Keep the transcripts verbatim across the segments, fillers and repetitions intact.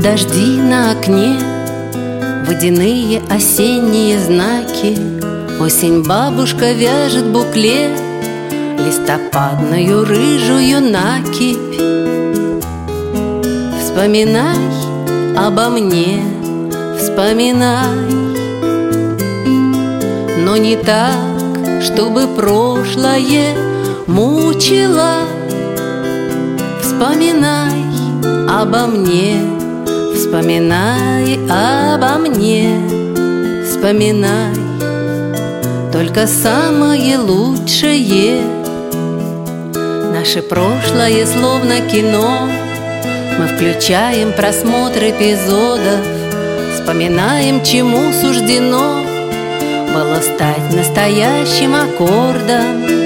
дожди на окне, водяные осенние знаки. Осень бабушка вяжет буклет, листопадную рыжую накипь. Вспоминай обо мне, вспоминай, но не так, чтобы прошлое мучило. Вспоминай обо мне, вспоминай обо мне, вспоминай только самое лучшее. Наше прошлое словно кино, мы включаем просмотр эпизодов, вспоминаем, чему суждено было стать настоящим аккордом.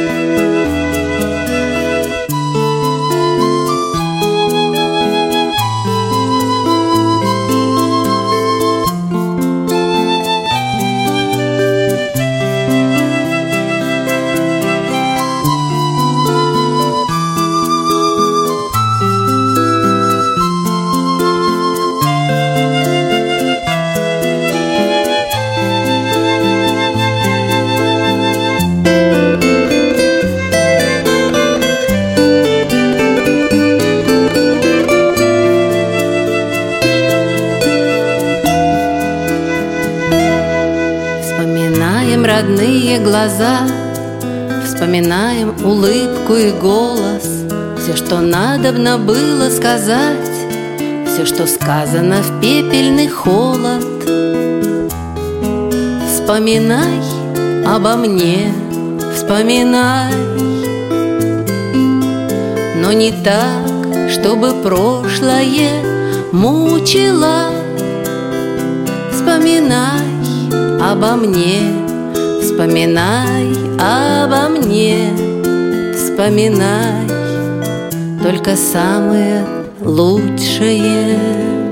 Вспоминаем родные глаза, вспоминаем улыбку и голос, все, что надобно было сказать, все, что сказано в пепельный холод. Вспоминай обо мне, вспоминай, но не так, чтобы прошлое мучило. Вспоминай обо мне, вспоминай обо мне, вспоминай только самое лучшее.